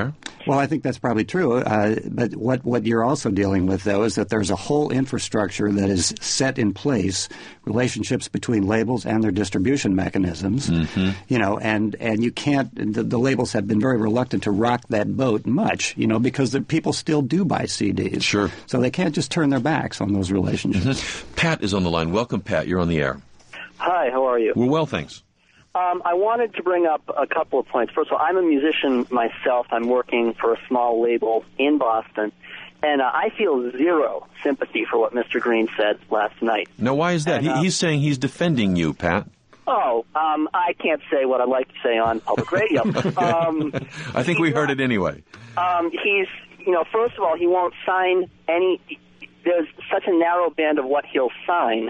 Speaker 4: Well, I think that's probably true. Uh, but what, what you're also dealing with, though, is that there's a whole infrastructure that is set in place, relationships between labels and their distribution mechanisms. Mm-hmm. You know, and, and you can't, the, the labels have been very reluctant to rock that boat much, you know, because the people still do buy C Ds.
Speaker 1: Sure.
Speaker 4: So they can't just turn their backs on those relationships.
Speaker 1: Mm-hmm. Pat is on the line. Welcome, Pat. You're on the air.
Speaker 9: Hi, how are you?
Speaker 1: We're well, thanks.
Speaker 9: Um, I wanted to bring up a couple of points. First of all, I'm a musician myself. I'm working for a small label in Boston, and uh, I feel zero sympathy for what Mister Green said last night.
Speaker 1: Now, why is that?
Speaker 9: And, uh,
Speaker 1: he, he's saying he's defending you, Pat.
Speaker 9: Oh, um, I can't say what I'd like to say on public radio. um,
Speaker 1: I think we heard it anyway.
Speaker 9: Um, he's, you know, first of all, he won't sign any. There's such a narrow band of what he'll sign.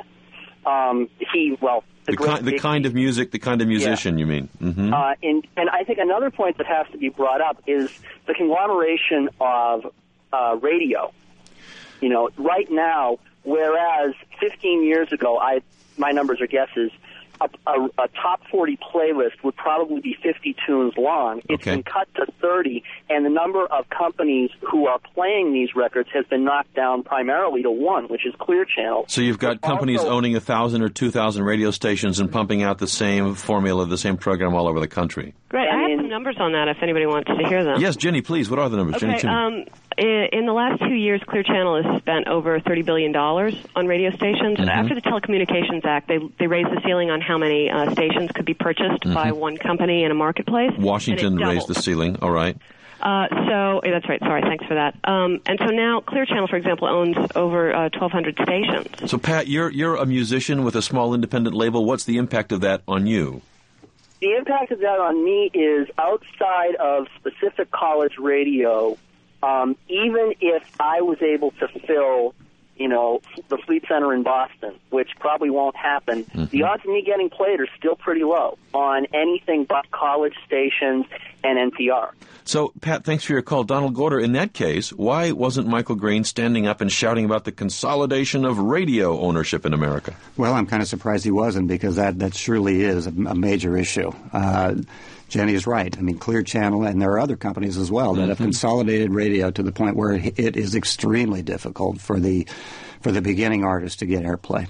Speaker 9: Um, he, well, the,
Speaker 1: the, ki- the kind of music, the kind of musician,
Speaker 9: yeah.
Speaker 1: you mean? Mm-hmm.
Speaker 9: Uh, and, and I think another point that has to be brought up is the conglomeration of uh, radio. You know, right now, whereas fifteen years ago, I my numbers are guesses, a, a, a top forty playlist would probably be fifty tunes long. It's
Speaker 1: okay.
Speaker 9: been cut to thirty, and the number of companies who are playing these records has been knocked down primarily to one, which is Clear Channel.
Speaker 1: So you've got
Speaker 9: but
Speaker 1: companies
Speaker 9: also,
Speaker 1: owning a thousand or two thousand radio stations and pumping out the same formula, the same program all over the country.
Speaker 7: Great. I have some numbers on that if anybody wants to hear them.
Speaker 1: Yes, Jenny, please. What are the numbers?
Speaker 7: Okay,
Speaker 1: Jenny,
Speaker 7: um, in, in the last two years, Clear Channel has spent over thirty billion dollars on radio stations.
Speaker 1: Mm-hmm.
Speaker 7: After the Telecommunications Act, they they raised the ceiling on how many uh, stations could be purchased mm-hmm. by one company in a marketplace.
Speaker 1: Washington raised the ceiling. All right.
Speaker 7: Uh, so eh, that's right. Sorry, thanks for that. Um, and so now Clear Channel, for example, owns over uh, twelve hundred stations.
Speaker 1: So Pat, you're you're a musician with a small independent label. What's the impact of that on you?
Speaker 9: The impact of that on me is outside of specific college radio. Um, even if I was able to fill, you know, the Fleet Center in Boston, which probably won't happen, mm-hmm. the odds of me getting played are still pretty low on anything but college stations and N P R.
Speaker 1: So, Pat, thanks for your call. Donald Gorder, in that case, why wasn't Michael Green standing up and shouting about the consolidation of radio ownership in America?
Speaker 4: Well, I'm kind of surprised he wasn't, because that, that surely is a, a major issue. Uh, Jenny is right. I mean, Clear Channel, and there are other companies as well that mm-hmm. have consolidated radio to the point where it is extremely difficult for the for the beginning artist to get airplay.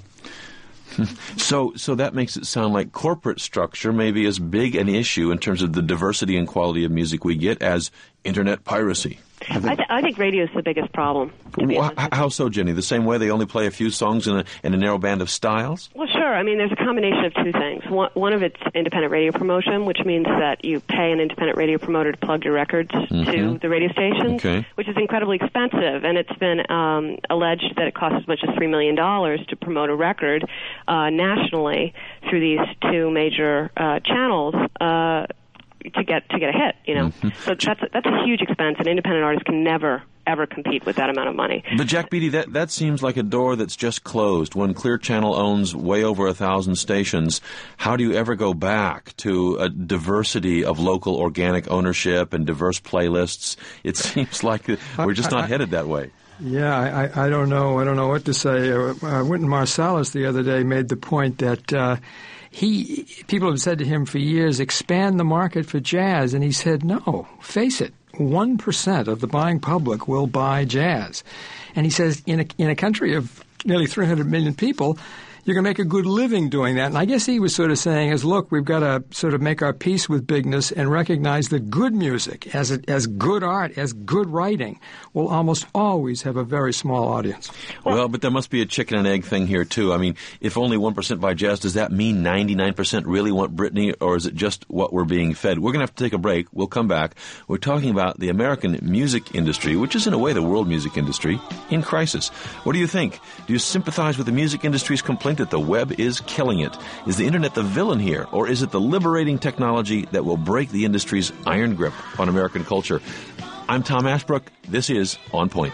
Speaker 1: So so that makes it sound like corporate structure may be as big an issue in terms of the diversity and quality of music we get as internet piracy.
Speaker 7: I, th- I think radio is the biggest problem.
Speaker 1: Well, how so, Jenny? The same way they only play a few songs in a, in a narrow band of styles?
Speaker 7: Well, sure. I mean, there's a combination of two things. One, one of it's independent radio promotion, which means that you pay an independent radio promoter to plug your records mm-hmm. to the radio stations,
Speaker 1: okay.
Speaker 7: which is incredibly expensive. And it's been um, alleged that it costs as much as three million dollars to promote a record uh, nationally through these two major uh, channels. Uh, to get to get a hit, you know. Mm-hmm. So that's a, that's a huge expense. An independent artist can never, ever compete with that amount of money.
Speaker 1: But Jack Beatty, that, that seems like a door that's just closed. When Clear Channel owns way over a thousand stations, how do you ever go back to a diversity of local organic ownership and diverse playlists? It seems like we're just not I, I, headed that way.
Speaker 5: Yeah, I, I don't know. I don't know what to say. Uh, Wynton Marsalis the other day made the point that uh, he people have said to him for years, expand the market for jazz, and he said, no, face it, one percent of the buying public will buy jazz. And he says, in a, in a country of nearly three hundred million people, you're going to make a good living doing that. And I guess he was sort of saying is, look, we've got to sort of make our peace with bigness and recognize that good music, as a, as good art, as good writing, will almost always have a very small audience.
Speaker 1: Well, well, but there must be a chicken and egg thing here, too. I mean, if only one percent buy jazz, does that mean ninety-nine percent really want Britney, or is it just what we're being fed? We're going to have to take a break. We'll come back. We're talking about the American music industry, which is in a way the world music industry, in crisis. What do you think? Do you sympathize with the music industry's complaint that the web is killing it? Is the internet the villain here, or is it the liberating technology that will break the industry's iron grip on American culture? I'm Tom Ashbrook. This is On Point.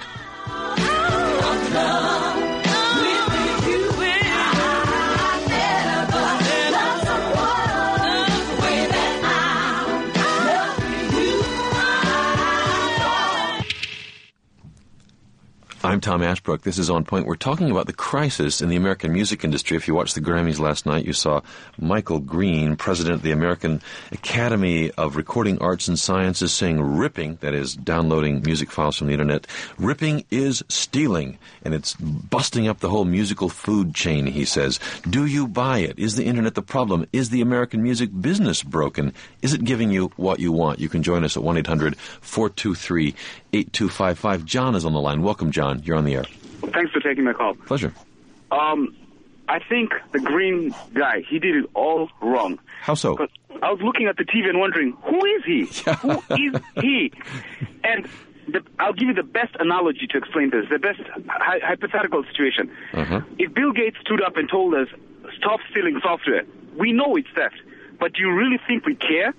Speaker 1: I'm Tom Ashbrook. This is On Point. We're talking about the crisis in the American music industry. If you watched the Grammys last night, you saw Michael Green, president of the American Academy of Recording Arts and Sciences, saying ripping, that is, downloading music files from the internet, ripping is stealing, and it's busting up the whole musical food chain, he says. Do you buy it? Is the internet the problem? Is the American music business broken? Is it giving you what you want? You can join us at one eight hundred four two three eight two five five. John is on the line. Welcome, John. You're on the air.
Speaker 10: Thanks for taking my call.
Speaker 1: Pleasure.
Speaker 10: Um, I think the Green guy, he did it all wrong.
Speaker 1: How so?
Speaker 10: Because I was looking at the T V and wondering, who is he? Who is he? And the, I'll give you the best analogy to explain this, the best hy- hypothetical situation.
Speaker 1: Uh-huh.
Speaker 10: If Bill Gates stood up and told us, stop stealing software, we know it's theft, but do you really think we care?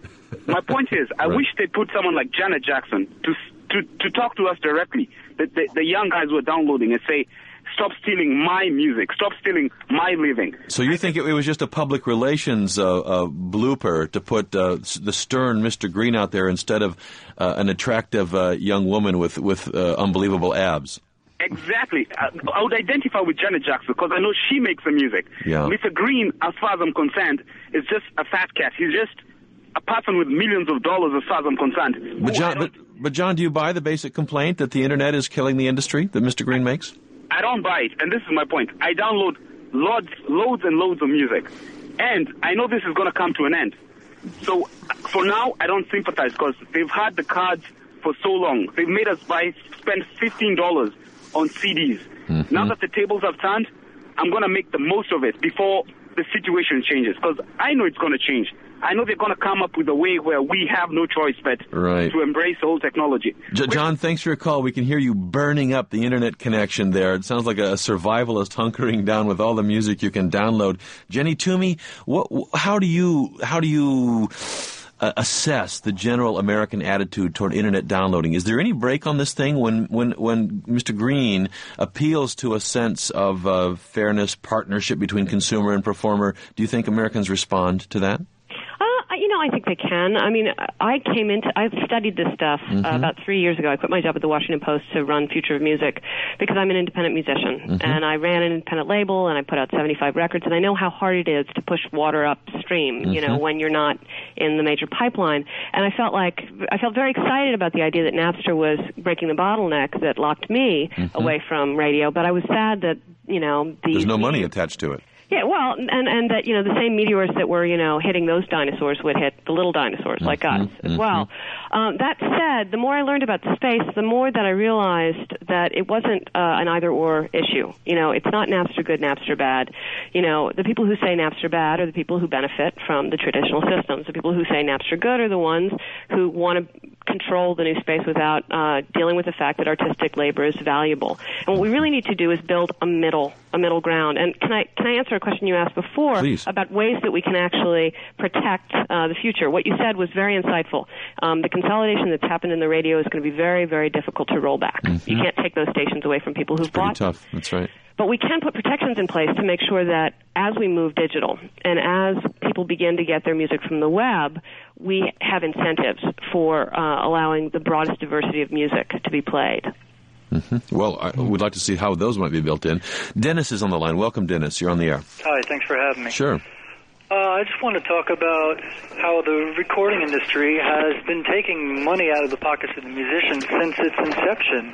Speaker 10: My point is, I
Speaker 1: right.
Speaker 10: wish they put someone like Janet Jackson to to to talk to us directly, the, the, the young guys who are downloading, and say, stop stealing my music, stop stealing my living.
Speaker 1: So you think it, it was just a public relations uh, uh, blooper to put uh, the stern Mister Green out there instead of uh, an attractive uh, young woman with, with uh, unbelievable abs?
Speaker 10: Exactly. I, I would identify with Janet Jackson because I know she makes the music.
Speaker 1: Yeah.
Speaker 10: Mister Green, as far as I'm concerned, is just a fat cat. He's just a person with millions of dollars as far as I'm concerned.
Speaker 1: But John, but, but John, do you buy the basic complaint that the internet is killing the industry that Mister Green makes?
Speaker 10: I don't buy it, and this is my point. I download loads, loads and loads of music, and I know this is going to come to an end. So for now, I don't sympathize because they've had the cards for so long. They've made us buy, spend fifteen dollars on C Ds. Mm-hmm. Now that the tables have turned, I'm going to make the most of it before the situation changes, because I know it's going to change. I know they're going to come up with a way where we have no choice but
Speaker 1: right.
Speaker 10: to embrace the whole technology.
Speaker 1: J- John, thanks for your call. We can hear you burning up the internet connection there. It sounds like a survivalist hunkering down with all the music you can download. Jenny Toomey, what, how do you how do you uh, assess the general American attitude toward internet downloading? Is there any break on this thing when when when Mister Green appeals to a sense of uh, fairness, partnership between consumer and performer? Do you think Americans respond to that?
Speaker 7: You know, I think they can. I mean, I came into, I've studied this stuff mm-hmm. uh, about three years ago. I quit my job at the Washington Post to run Future of Music because I'm an independent musician. Mm-hmm. And I ran an independent label, and I put out seventy-five records, and I know how hard it is to push water upstream, mm-hmm. you know, when you're not in the major pipeline. And I felt like, I felt very excited about the idea that Napster was breaking the bottleneck that locked me mm-hmm. away from radio, but I was sad that, you know, the...
Speaker 1: There's no money attached to it.
Speaker 7: Yeah, well, and and that, you know, the same meteors that were, you know, hitting those dinosaurs would hit the little dinosaurs like
Speaker 1: mm-hmm,
Speaker 7: us as
Speaker 1: mm-hmm.
Speaker 7: well. Um, that said, the more I learned about the space, the more that I realized that it wasn't uh, an either-or issue. You know, it's not Napster good, Napster bad. You know, the people who say Napster bad are the people who benefit from the traditional systems. The people who say Napster good are the ones who want to control the new space without uh, dealing with the fact that artistic labor is valuable. And what we really need to do is build a middle, a middle ground. And can I can I answer a question you asked before
Speaker 1: Please.
Speaker 7: about ways that we can actually protect uh, the future? What you said was very insightful. Um, the consolidation that's happened in the radio is going to be very, very difficult to roll back. Mm-hmm. You can't take those stations away from people who've
Speaker 1: it's pretty
Speaker 7: bought
Speaker 1: tough. That's right.
Speaker 7: But we can put protections in place to make sure that as we move digital and as people begin to get their music from the web, we have incentives for uh, allowing the broadest diversity of music to be played.
Speaker 1: Mm-hmm. Well, I would like to see how those might be built in. Dennis is on the line. Welcome, Dennis. You're on the air.
Speaker 11: Hi, thanks for having me.
Speaker 1: Sure.
Speaker 11: Uh, I just want to talk about how the recording industry has been taking money out of the pockets of the musicians since its inception.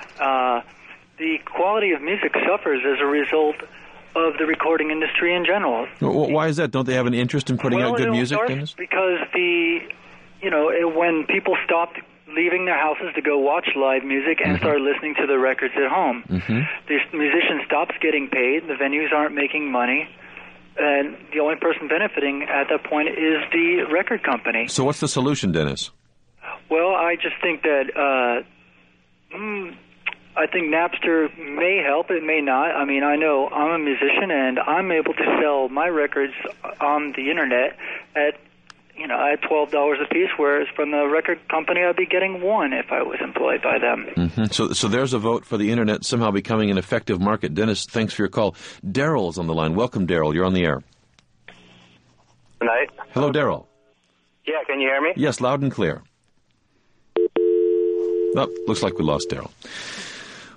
Speaker 11: Uh, the quality of music suffers as a result of the recording industry in general.
Speaker 1: Well, why is that? Don't they have an interest in putting
Speaker 11: well,
Speaker 1: out good music,
Speaker 11: starts
Speaker 1: Dennis?
Speaker 11: Because the, you know, when people stopped leaving their houses to go watch live music and
Speaker 1: mm-hmm.
Speaker 11: start listening to the records at home,
Speaker 1: mm-hmm.
Speaker 11: the musician stops getting paid, the venues aren't making money, and the only person benefiting at that point is the record company.
Speaker 1: So what's the solution, Dennis?
Speaker 11: Well, I just think that uh, mm, I think Napster may help. It may not. I mean, I know I'm a musician, and I'm able to sell my records on the internet at you know at twelve dollars a piece, whereas from the record company I'd be getting one if I was employed by them.
Speaker 1: Mm-hmm. So, so there's a vote for the internet somehow becoming an effective market. Dennis, thanks for your call. Daryl's on the line. Welcome, Daryl. You're on the air.
Speaker 12: Good night.
Speaker 1: Hello, Daryl.
Speaker 12: Yeah, can you hear me?
Speaker 1: Yes, loud and clear. Oh, looks like we lost Daryl.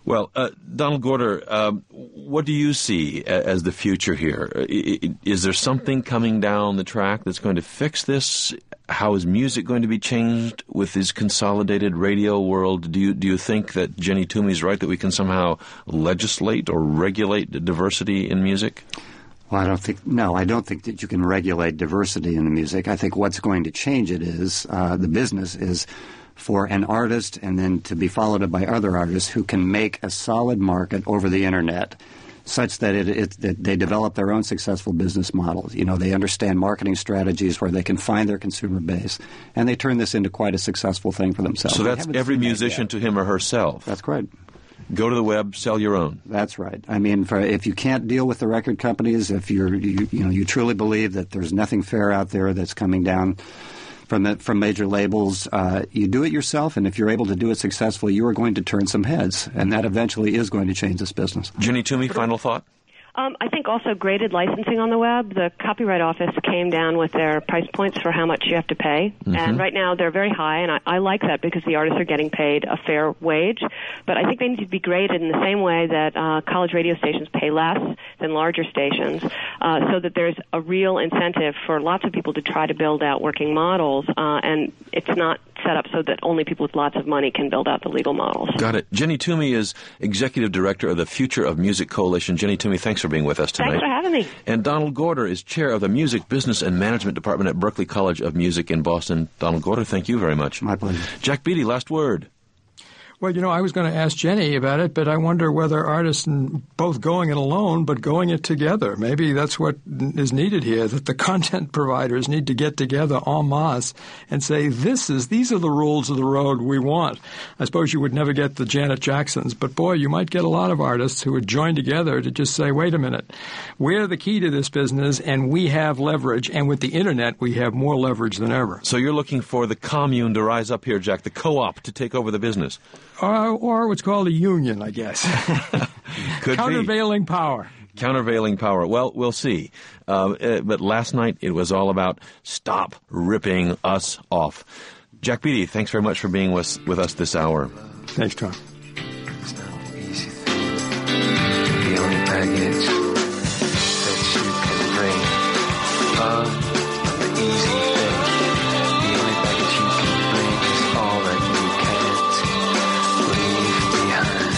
Speaker 1: Well, uh, Donald Gorder, uh, what do you see a- as the future here? I- is there something coming down the track that's going to fix this? How is music going to be changed with this consolidated radio world? Do you do you think that Jenny Toomey's right that we can somehow legislate or regulate diversity in music?
Speaker 4: Well, I don't think, no, I don't think that you can regulate diversity in the music. I think what's going to change it is, uh, the business is for an artist and then to be followed up by other artists who can make a solid market over the Internet such that it, it that they develop their own successful business models. You know, they understand marketing strategies where they can find their consumer base, and they turn this into quite a successful thing for themselves.
Speaker 1: So that's every musician to him or herself.
Speaker 4: That's correct.
Speaker 1: Go to the web, sell your own.
Speaker 4: That's right. I mean, for, if you can't deal with the record companies, if you're, you, you know, you truly believe that there's nothing fair out there that's coming down from the, from major labels, uh, you do it yourself, and if you're able to do it successfully, you are going to turn some heads, and that eventually is going to change this business.
Speaker 1: Jenny Toomey, final thought?
Speaker 7: Um, I think also graded licensing on the web. The Copyright Office came down with their price points for how much you have to pay. Mm-hmm. And right now they're very high, and I, I like that because the artists are getting paid a fair wage. But I think they need to be graded in the same way that uh, college radio stations pay less than larger stations, uh, so that there's a real incentive for lots of people to try to build out working models, uh, and it's not set up so that only people with lots of money can build out the legal models.
Speaker 1: Got it. Jenny Toomey is Executive Director of the Future of Music Coalition. Jenny Toomey, thanks for being with us tonight.
Speaker 7: Thanks for having me.
Speaker 1: And Donald Gorder is Chair of the Music Business and Management Department at Berklee College of Music in Boston. Donald Gorder, thank you very much.
Speaker 4: My pleasure.
Speaker 1: Jack Beatty, last word.
Speaker 5: Well, you know, I was going to ask Jenny about it, but I wonder whether artists both going it alone but going it together. Maybe that's what is needed here, that the content providers need to get together en masse and say, this is, these are the rules of the road we want. I suppose you would never get the Janet Jacksons, but boy, you might get a lot of artists who would join together to just say, wait a minute, we're the key to this business and we have leverage, and with the Internet we have more leverage than ever.
Speaker 1: So you're looking for the commune to rise up here, Jack, the co-op to take over the business.
Speaker 5: Or, or what's called a union, I guess.
Speaker 1: Could
Speaker 5: Countervailing
Speaker 1: be.
Speaker 5: power.
Speaker 1: Countervailing power. Well, we'll see. Uh, uh, but last night it was all about stop ripping us off. Jack Beatty, thanks very much for being with, with us this hour.
Speaker 5: Thanks, Tom.
Speaker 13: It's not an easy thing. The only baggage that you can bring. Uh, the easy thing. The only baggage you can bring is all that you can't leave behind.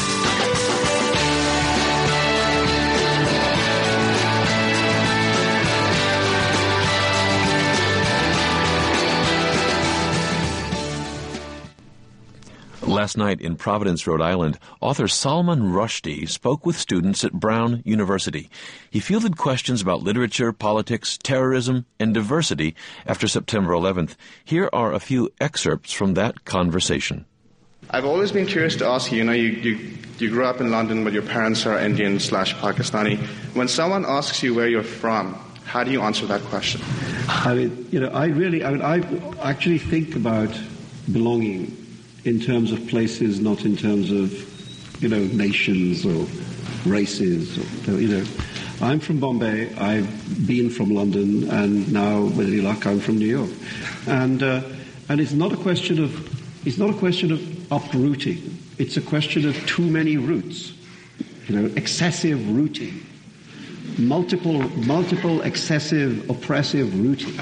Speaker 1: Last night in Providence, Rhode Island, author Salman Rushdie spoke with students at Brown University. He fielded questions about literature, politics, terrorism, and diversity after September eleventh. Here are a few excerpts from that conversation.
Speaker 14: I've always been curious to ask you, you know, you, you, you grew up in London, but your parents are Indian slash Pakistani. When someone asks you where you're from, how do you answer that question?
Speaker 15: I mean, you know, I really, I mean, I actually think about belonging in terms of places, not in terms of, you know, nations or races. Or, you know, I'm from Bombay. I've been from London, and now, with any luck, I'm from New York. And uh, and it's not a question of it's not a question of uprooting. It's a question of too many roots. You know, excessive rooting, multiple multiple excessive oppressive rooting.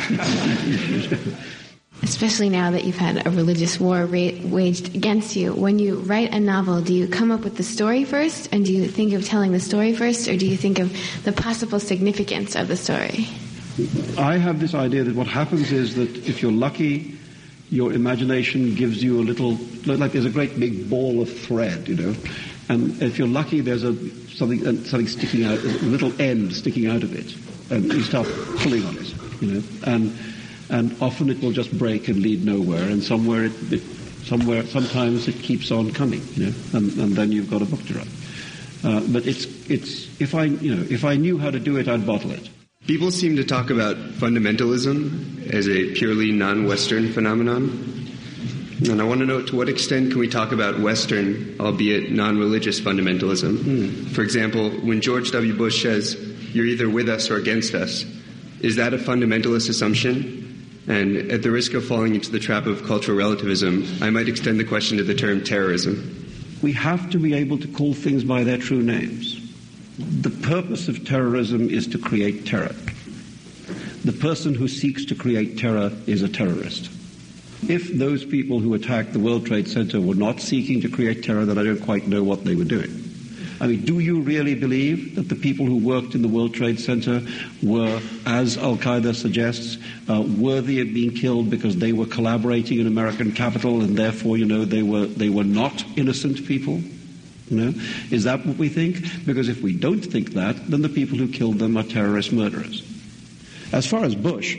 Speaker 16: Especially now that you've had a religious war ra- waged against you, when you write a novel, do you come up with the story first, and do you think of telling the story first, or do you think of the possible significance of the story?
Speaker 15: I have this idea that what happens is that if you're lucky, your imagination gives you a little, like there's a great big ball of thread, you know, and if you're lucky, there's a something something sticking out, a little end sticking out of it, and you start pulling on it, you know, and. And often it will just break and lead nowhere, and somewhere, it, it, somewhere, sometimes it keeps on coming, you know, and, and then you've got a book to write. Uh, but it's, it's, if I, you know, if I knew how to do it, I'd bottle it.
Speaker 17: People seem to talk about fundamentalism as a purely non-Western phenomenon, and I want to know to what extent can we talk about Western, albeit non-religious fundamentalism?
Speaker 15: Mm.
Speaker 17: For example, when George W. Bush says, "You're either with us or against us," is that a fundamentalist assumption? And at the risk of falling into the trap of cultural relativism, I might extend the question to the term terrorism.
Speaker 15: we have to be able to call things by their true names. The purpose of terrorism is to create terror. The person who seeks to create terror is a terrorist. If those people who attacked the World Trade Center were not seeking to create terror, then I don't quite know what they were doing. I mean, do you really believe that the people who worked in the World Trade Center were, as Al-Qaeda suggests, uh, worthy of being killed because they were collaborating in American capital and therefore, you know, they were they were not innocent people? You know, is that what we think? Because if we don't think that, then the people who killed them are terrorist murderers. As far as Bush,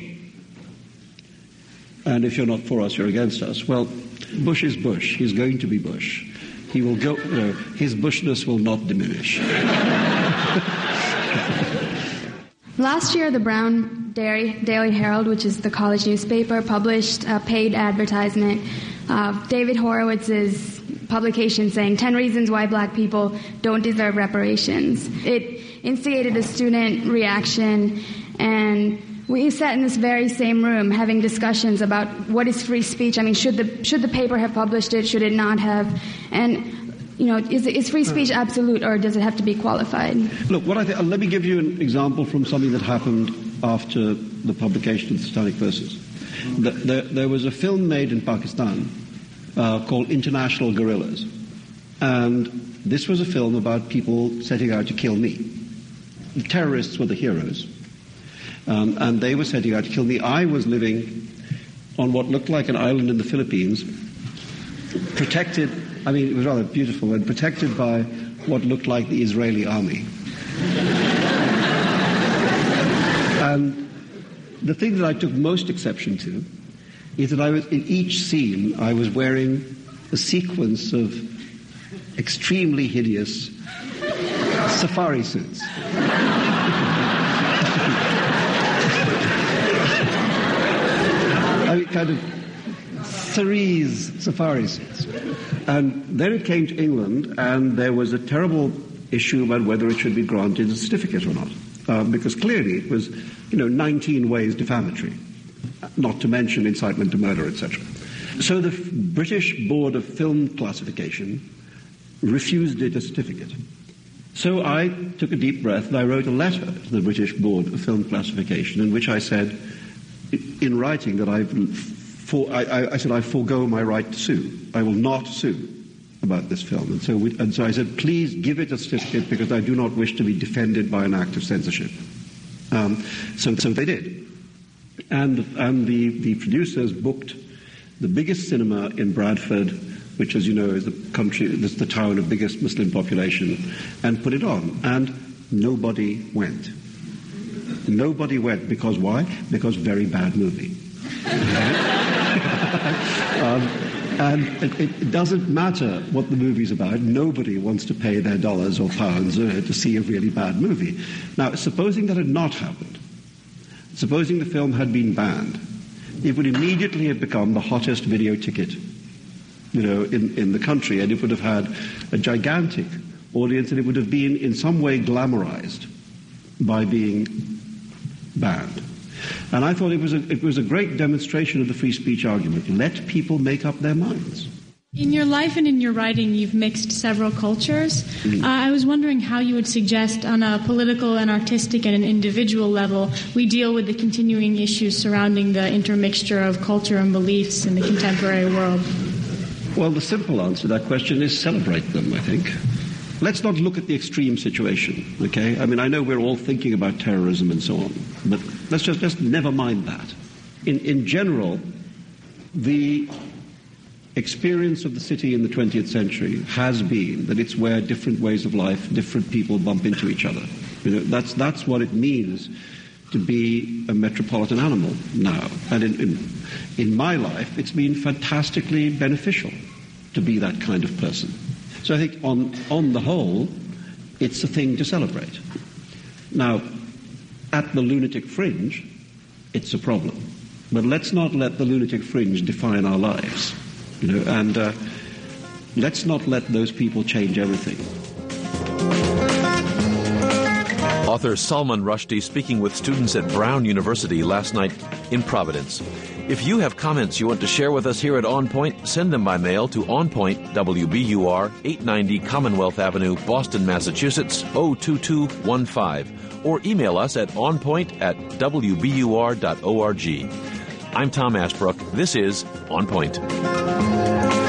Speaker 15: and if you're not for us, you're against us, well, Bush is Bush. He's going to be Bush. He will go, you know, his Bushness will not diminish.
Speaker 18: Last year, the Brown Dairy Daily Herald, which is the college newspaper, published a paid advertisement of David Horowitz's publication saying ten reasons why black people don't deserve reparations. It instigated a student reaction, and we sat in this very same room having discussions about what is free speech. I mean, should the should the paper have published it? Should it not have? And, you know, is, is free speech absolute, or does it have to be qualified?
Speaker 15: Look, what I th- let me give you an example from something that happened after the publication of the Satanic Verses. The, there, there was a film made in Pakistan uh, called International Guerrillas. And this was a film about people setting out to kill me. The terrorists were the heroes. Um, and they were setting out to kill me. I was living on what looked like an island in the Philippines, protected, I mean, it was rather beautiful, and protected by what looked like the Israeli army. And the thing that I took most exception to is that I was, in each scene, I was wearing a sequence of extremely hideous safari suits. I mean, kind of cerise safari suits. And then it came to England, and there was a terrible issue about whether it should be granted a certificate or not. Uh, because clearly it was, you know, nineteen ways defamatory, not to mention incitement to murder, et cetera. So the F- British Board of Film Classification refused it a certificate. So I took a deep breath and I wrote a letter to the British Board of Film Classification in which I said, in writing, that I've, for, I, I said I forego my right to sue. I will not sue about this film. And so, we, and so I said, please give it a certificate because I do not wish to be defended by an act of censorship. Um, so, so they did. And, and the, the producers booked the biggest cinema in Bradford, which, as you know, is the country, is the town of biggest Muslim population, and put it on. And nobody went. Nobody went. Because why? Because very bad movie. um, and it, it doesn't matter what the movie's about. Nobody wants to pay their dollars or pounds uh, to see a really bad movie. Now, supposing that had not happened, supposing the film had been banned, it would immediately have become the hottest video ticket, you know, in, in the country, and it would have had a gigantic audience, and it would have been in some way glamorized by being banned. And I thought it was a, it was a great demonstration of the free speech argument. Let people make up their minds.
Speaker 19: In your life and in your writing, you've mixed several cultures. Mm. Uh, I was wondering how you would suggest, on a political and artistic and an individual level, we deal with the continuing issues surrounding the intermixture of culture and beliefs in the contemporary world.
Speaker 15: Well, the simple answer to that question is celebrate them, I think. Let's not look at the extreme situation, okay? I mean, I know we're all thinking about terrorism and so on, but let's just, just never mind that. In, in general, the experience of the city in the twentieth century has been that it's where different ways of life, different people bump into each other. You know, that's, that's what it means to be a metropolitan animal now. And in, in, in my life, it's been fantastically beneficial to be that kind of person. So I think on, on the whole, it's a thing to celebrate. Now, at the lunatic fringe, it's a problem. But let's not let the lunatic fringe define our lives. You know, and uh, let's not let those people change everything.
Speaker 1: Author Salman Rushdie speaking with students at Brown University last night in Providence. If you have comments you want to share with us here at On Point, send them by mail to On Point, W B U R, eight ninety Commonwealth Avenue, Boston, Massachusetts, oh two two one five, or email us at onpoint at w b u r dot org. I'm Tom Ashbrook. This is On Point.